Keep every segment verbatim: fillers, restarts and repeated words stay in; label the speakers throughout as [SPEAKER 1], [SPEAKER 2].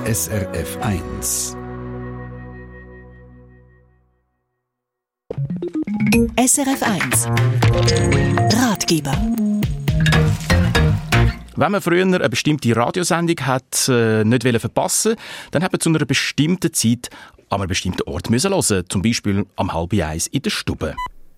[SPEAKER 1] S R F eins.
[SPEAKER 2] S R F eins Ratgeber.
[SPEAKER 3] Wenn man früher eine bestimmte Radiosendung hat, äh, nicht verpassen wollte, dann hat man zu einer bestimmten Zeit an einem bestimmten Ort müssen hören, zum Beispiel am halb eins in der Stube.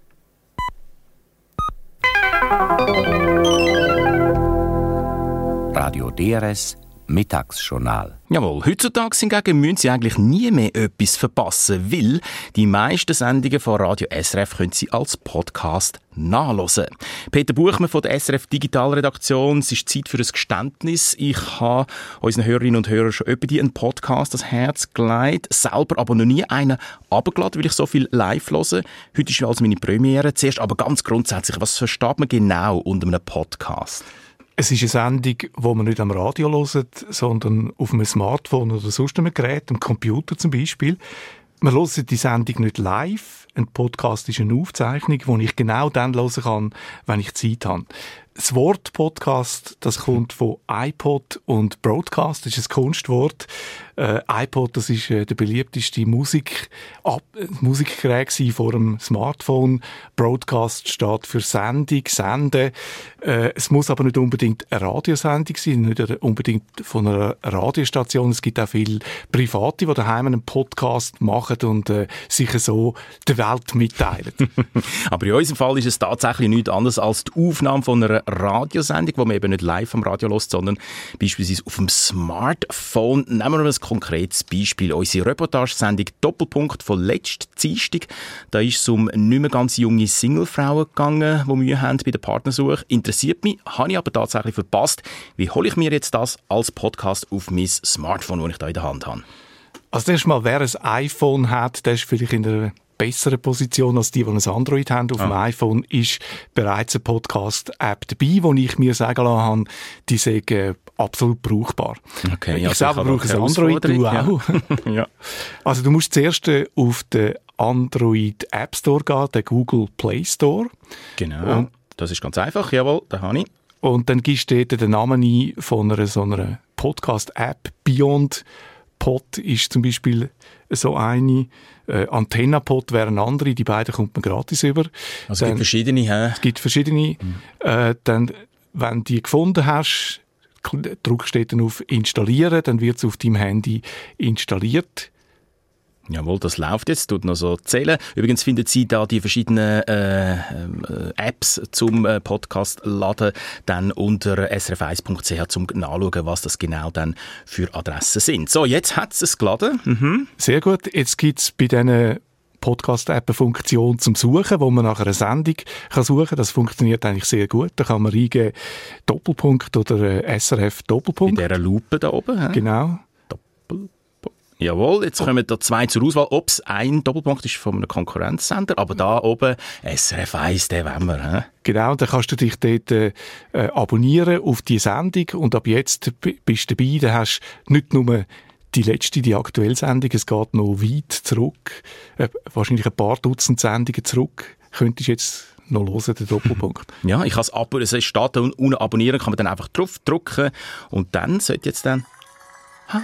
[SPEAKER 4] Radio D R S Mittagsjournal.
[SPEAKER 3] Jawohl, heutzutage hingegen müssen Sie eigentlich nie mehr etwas verpassen, weil die meisten Sendungen von Radio S R F können Sie als Podcast nachhören. Peter Buchmann von der S R F Digitalredaktion, es ist Zeit für ein Geständnis. Ich habe unseren Hörerinnen und Hörern schon öppe einen Podcast ans Herz gelegt, selber aber noch nie einen runtergeladen, weil ich so viel live höre. Heute ist also meine Premiere. Zuerst aber ganz grundsätzlich, was versteht man genau unter einem Podcast?
[SPEAKER 5] Es ist eine Sendung, die man nicht am Radio hört, sondern auf einem Smartphone oder sonst einem Gerät, am Computer zum Beispiel. Man hört die Sendung nicht live. Ein Podcast ist eine Aufzeichnung, die ich genau dann hören kann, wenn ich Zeit habe. Das Wort Podcast, das kommt von iPod und Broadcast, das ist ein Kunstwort. Äh, iPod, das ist äh, der beliebteste Musik, ab, äh, Musikgerät vor dem Smartphone. Broadcast steht für Sendung, Senden. Äh, es muss aber nicht unbedingt eine Radiosendung sein, nicht unbedingt von einer Radiostation. Es gibt auch viele Private, die daheim einen Podcast machen und äh, sich so der Welt mitteilen.
[SPEAKER 3] Aber in unserem Fall ist es tatsächlich nichts anderes als die Aufnahme von einer Radiosendung, die man eben nicht live am Radio hört, sondern beispielsweise auf dem Smartphone. Nehmen wir mal ein konkretes Beispiel. Unsere Reportagesendung Doppelpunkt von letzten Dienstag. Da ist es um nicht mehr ganz junge Singlefrauen gegangen, die Mühe haben bei der Partnersuche. Interessiert mich, habe ich aber tatsächlich verpasst. Wie hole ich mir jetzt das als Podcast auf mein Smartphone, das ich da in der Hand habe?
[SPEAKER 5] Also erst mal, wer ein iPhone hat, der ist vielleicht in einer bessere Position als die, die ein Android haben. Auf ah. dem iPhone ist bereits eine Podcast-App dabei, wo ich mir sagen lassen habe, die sind äh, absolut brauchbar.
[SPEAKER 3] Okay,
[SPEAKER 5] ich
[SPEAKER 3] also
[SPEAKER 5] selber
[SPEAKER 3] ich
[SPEAKER 5] brauche ein Android, du auch.
[SPEAKER 3] Ja. Ja.
[SPEAKER 5] Also du musst zuerst äh, auf den Android App Store gehen, den Google Play Store.
[SPEAKER 3] Genau, und das ist ganz einfach, jawohl, da habe ich.
[SPEAKER 5] Und dann gibst du dort den Namen ein von einer so einer Podcast-App. Beyond Pod ist zum Beispiel so eine. Äh, AntennaPod wäre eine andere, die beiden kommt man gratis über.
[SPEAKER 3] Also es gibt verschiedene, hä?
[SPEAKER 5] Es gibt verschiedene. Mhm. Äh, dann, wenn du die gefunden hast, drückst du dann auf Installieren, dann wird es auf deinem Handy installiert.
[SPEAKER 3] Jawohl, das läuft jetzt, tut noch so zählen. Übrigens finden Sie da die verschiedenen äh, äh, Apps zum äh, Podcast laden dann unter s r f eins punkt c h zum nachschauen, was das genau dann für Adressen sind. So, jetzt hat es geladen. Mhm.
[SPEAKER 5] Sehr gut. Jetzt gibt es bei diesen Podcast-App eine Funktion zum Suchen, wo man nach einer Sendung kann suchen kann. Das funktioniert eigentlich sehr gut. Da kann man eingeben Doppelpunkt oder äh, S R F Doppelpunkt.
[SPEAKER 3] Bei dieser Lupe da oben. He?
[SPEAKER 5] Genau.
[SPEAKER 3] Doppelpunkt. Jawohl, jetzt kommen da zwei zur Auswahl. Ob es ein Doppelpunkt ist von einem Konkurrenzsender, aber da oben S R F eins, den wollen wir. He?
[SPEAKER 5] Genau, dann kannst du dich dort äh, abonnieren auf die Sendung und ab jetzt bist du dabei. Dann hast du nicht nur die letzte, die aktuelle Sendung, es geht noch weit zurück, äh, wahrscheinlich ein paar Dutzend Sendungen zurück, könntest du jetzt noch hören, den Doppelpunkt.
[SPEAKER 3] Ja, ich kann es ab, es steht da unten abonnieren, kann man dann einfach drauf drücken und dann sollte jetzt dann... Ah.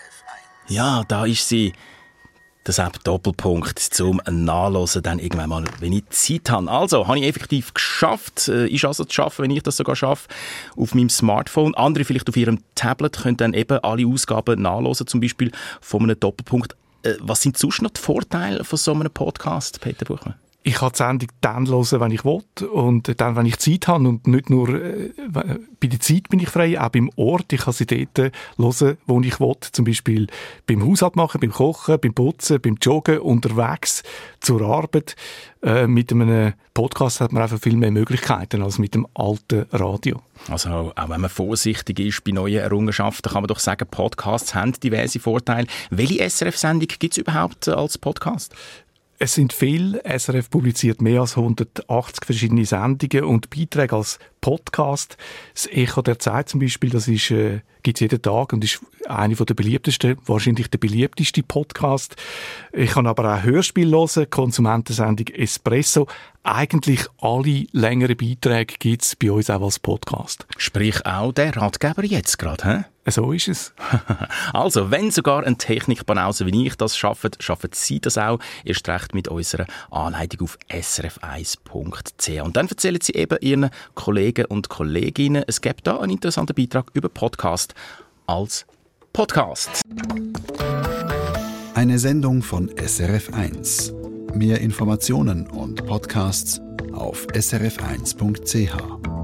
[SPEAKER 3] Ja, da ist sie. Das App Doppelpunkt zum Nachlesen dann irgendwann mal, wenn ich Zeit habe. Also, habe ich effektiv geschafft. Äh, ist also zu schaffen, wenn ich das sogar schaffe, auf meinem Smartphone. Andere vielleicht auf ihrem Tablet können dann eben alle Ausgaben nachlesen, zum Beispiel von einem Doppelpunkt. Äh, was sind sonst noch die Vorteile von so einem Podcast, Peter Buchmann?
[SPEAKER 5] Ich kann die Sendung dann hören, wenn ich will und dann, wenn ich Zeit habe und nicht nur äh, bei der Zeit bin ich frei, auch beim Ort. Ich kann sie dort hören, wo ich will, zum Beispiel beim Haushalt machen, beim Kochen, beim Putzen, beim Joggen, unterwegs, zur Arbeit. Äh, mit einem Podcast hat man einfach viel mehr Möglichkeiten als mit dem alten Radio.
[SPEAKER 3] Also auch wenn man vorsichtig ist bei neuen Errungenschaften, kann man doch sagen, Podcasts haben diverse Vorteile. Welche S R F-Sendung gibt es überhaupt als Podcast?
[SPEAKER 5] Es sind viele. S R F publiziert mehr als hundertachtzig verschiedene Sendungen und Beiträge als Podcast. Das Echo der Zeit zum Beispiel, das ist, äh, gibt es jeden Tag und ist einer der beliebtesten, wahrscheinlich der beliebteste Podcast. Ich kann aber auch Hörspiel hören, Konsumentensendung Espresso. Eigentlich alle längeren Beiträge gibt es bei uns auch als Podcast.
[SPEAKER 3] Sprich auch der Ratgeber jetzt gerade, hä?
[SPEAKER 5] So ist es.
[SPEAKER 3] Also, wenn sogar ein Technikbanause wie ich das schafft, schaffen Sie das auch. Erst recht mit unserer Anleitung auf s r f eins punkt c h. Und dann erzählen Sie eben Ihren Kollegen und Kolleginnen, es gibt da einen interessanten Beitrag über Podcast als Podcast.
[SPEAKER 1] Eine Sendung von S R F eins. Mehr Informationen und Podcasts auf s r f eins punkt c h.